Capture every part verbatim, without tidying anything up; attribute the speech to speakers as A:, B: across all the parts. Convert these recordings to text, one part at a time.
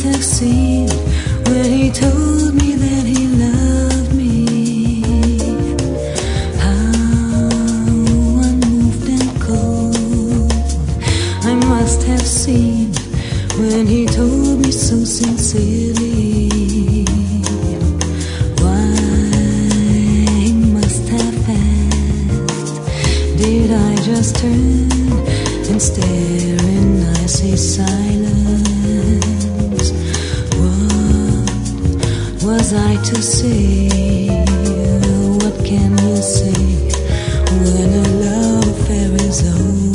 A: have seen when he told me that he loved me. How unmoved and cold I must have seemed when he told me so sincerely. Why must have asked? Did I just turn and stare in icy silence? What was I to say? What can you say when a love affair is over?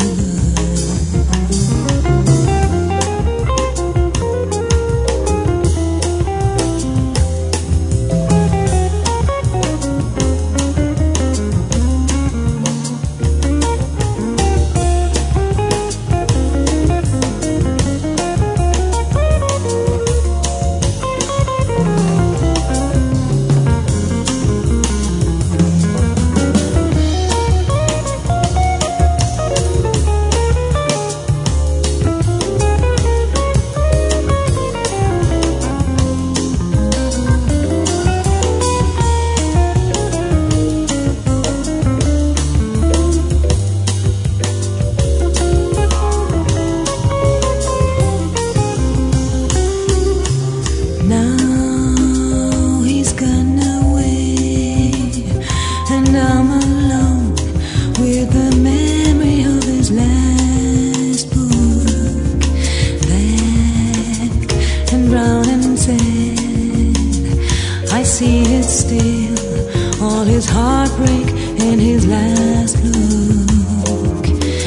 A: And I'm alone with the memory of his last book. Black and brown and sad, I see it still, all his heartbreak and his last look.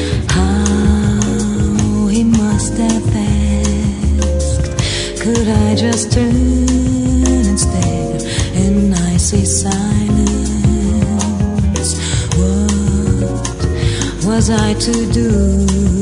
A: How he must have asked, could I just turn and stare in icy silence? Was I to do?